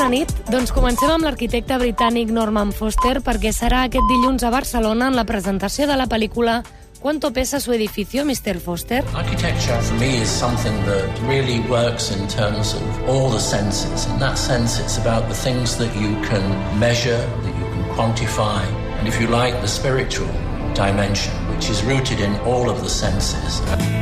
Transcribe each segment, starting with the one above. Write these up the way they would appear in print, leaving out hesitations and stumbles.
Bona nit. Doncs comencem amb l'arquitecte britànic Norman Foster perquè serà aquest dilluns a Barcelona en la presentació de la pel·lícula ¿Cuánto pesa su edificio, Mr. Foster? Architecture for me is something that really works in terms of all the senses. In that sense, it's about the things that you can measure, that you can quantify, and if you like, the spiritual dimension, which is rooted in all of the senses.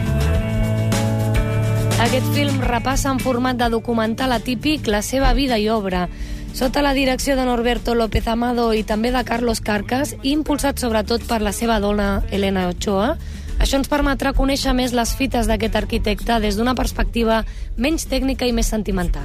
Aquest film repassa en format de documental atípic la seva vida i obra, sota la direcció de Norberto López Amado i també de Carlos Carcas, i impulsat sobretot per la seva dona Elena Ochoa. Això ens permetrà conèixer més les fites d'aquest arquitecte des d'una perspectiva menys tècnica i més sentimental.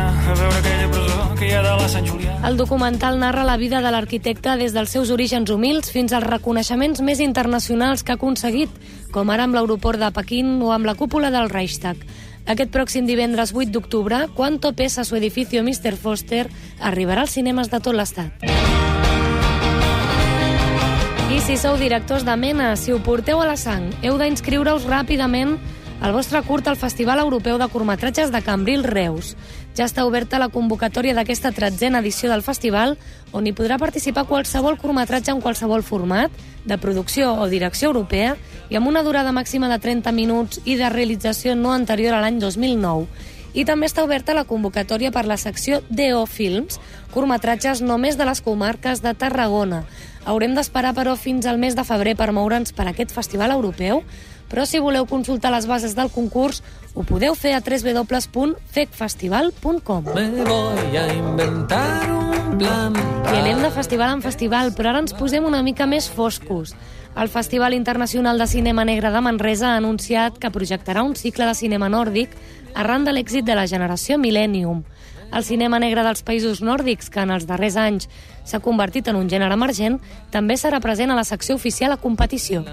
El documental narra la vida de l'arquitecte des dels seus orígens humils fins als reconeixements més internacionals que ha aconseguit, com ara amb l'aeroport de Pequín o amb la cúpula del Reichstag. Aquest pròxim divendres 8 d'octubre, ¿Cuánto pesa su edificio, Mr. Foster?, arribarà als cinemes de tot l'estat. I si sou directors de mena, si ho porteu a la sang, heu d'inscriure-us ràpidament al vostre curt al Festival Europeu de Curtmetratges de Cambrils Reus. Ja està oberta la convocatòria d'aquesta 13a edició del festival, on hi podrà participar qualsevol curtmetratge en qualsevol format, de producció o direcció europea, i amb una durada màxima de 30 minuts i de realització no anterior a l'any 2009. I també està oberta la convocatòria per la secció DO Films, curtmetratges només de les comarques de Tarragona. Haurem d'esperar, però, fins al mes de febrer per moure'ns per aquest festival europeu, però si voleu consultar les bases del concurs, ho podeu fer a www.fecfestival.com. Me voy a inventar un plan. I anem de festival en festival, però ara ens posem una mica més foscos. El Festival Internacional de Cinema Negre de Manresa ha anunciat que projectarà un cicle de cinema nòrdic arran de l'èxit de la generació Millennium. El cinema negre dels països nòrdics, que en els darrers anys s'ha convertit en un gènere emergent, també serà present a la secció oficial a competició.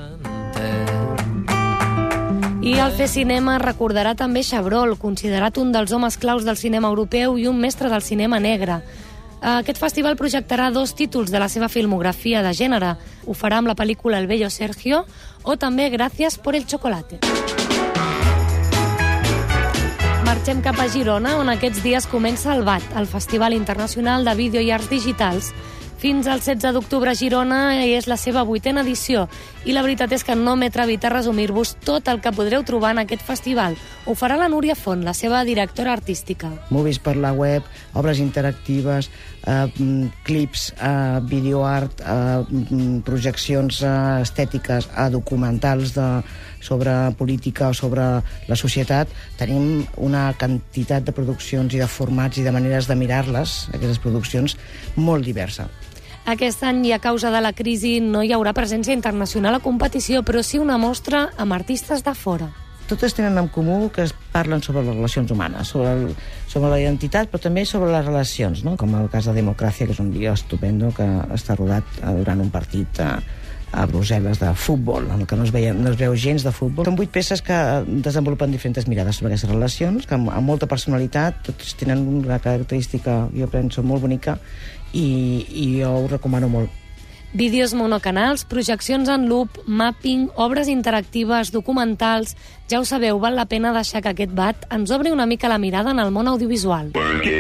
I el Fer Cinema recordarà també Chabrol, considerat un dels homes claus del cinema europeu i un mestre del cinema negre. Aquest festival projectarà 2 títols de la seva filmografia de gènere. Ho farà amb la pel·lícula El bello Sergio o també Gracias por el chocolate. Marxem cap a Girona, on aquests dies comença el BAT, el Festival Internacional de Vídeo i Arts Digitals. Fins al 16 d'octubre a Girona és la seva 8a edició i la veritat és que no m'he atrevit a resumir-vos tot el que podreu trobar en aquest festival. Ho farà la Núria Font, la seva directora artística. Movies per la web, obres interactives, clips, videoart, projeccions estètiques, documentals sobre política o sobre la societat. Tenim una quantitat de produccions i de formats i de maneres de mirar-les, aquestes produccions, molt diversa. Aquest any, i a causa de la crisi, no hi haurà presència internacional a competició, però sí una mostra amb artistes de fora. Totes tenen en comú que es parlen sobre les relacions humanes, sobre la identitat, però també sobre les relacions, no? Com el cas de Democràcia, que és un dia estupendo, que està rodat durant un partit a Brussel·les de futbol, en el que no es veu gens de futbol. Són 8 peces que desenvolupen diferents mirades sobre aquestes relacions, que amb molta personalitat, tots tenen una característica, jo penso, molt bonica, i jo ho recomano molt. Vídeos monocanals, projeccions en loop, mapping, obres interactives, documentals... Ja ho sabeu, val la pena deixar que aquest BAT ens obri una mica la mirada en el món audiovisual.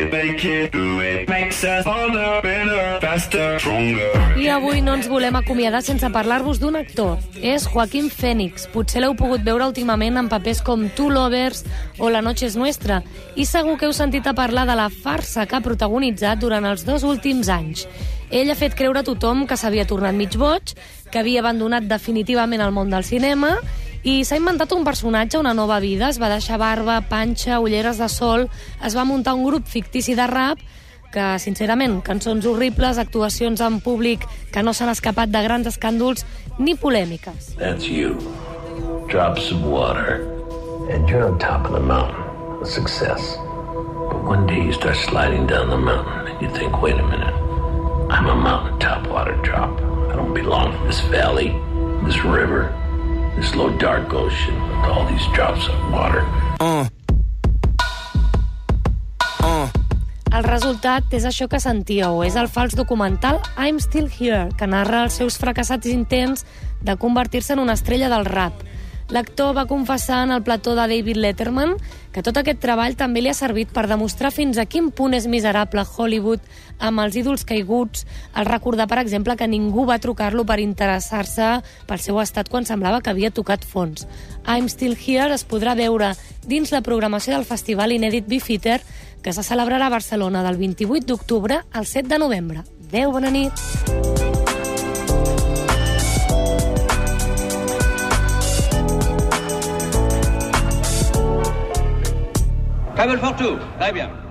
I avui no ens volem acomiadar sense parlar-vos d'un actor. És Joaquín Phoenix. Potser l'heu pogut veure últimament en papers com Two Lovers o La noche es nuestra. I segur que heu sentit a parlar de la farsa que ha protagonitzat durant els 2 últims anys. Ell ha fet creure a tothom que s'havia tornat mig boig, que havia abandonat definitivament el món del cinema i s'ha inventat un personatge, una nova vida. Es va deixar barba, panxa, ulleres de sol, es va muntar un grup fictici de rap que, sincerament, cançons horribles, actuacions en públic que no s'han escapat de grans escàndols ni polèmiques. That's you. Drops of water. And you're on top of the mountain. A success. But one day you start sliding down the mountain and you think, wait a minute. I'm a mountaintop water drop. I don't belong to this valley, this river, this low dark ocean with all these drops of water. El resultat és això que sentíeu, és el fals documental I'm Still Here, que narra els seus fracassats intents de convertir-se en una estrella del rap. L'actor va confessar en el plató de David Letterman que tot aquest treball també li ha servit per demostrar fins a quin punt és miserable Hollywood amb els ídols caiguts, al recordar, per exemple, que ningú va trucar-lo per interessar-se pel seu estat quan semblava que havia tocat fons. I'm Still Here es podrà veure dins la programació del festival inèdit Beefeater, que se celebrarà a Barcelona del 28 d'octubre al 7 de novembre. Adéu, bona nit! Cabel Fortu, très bien.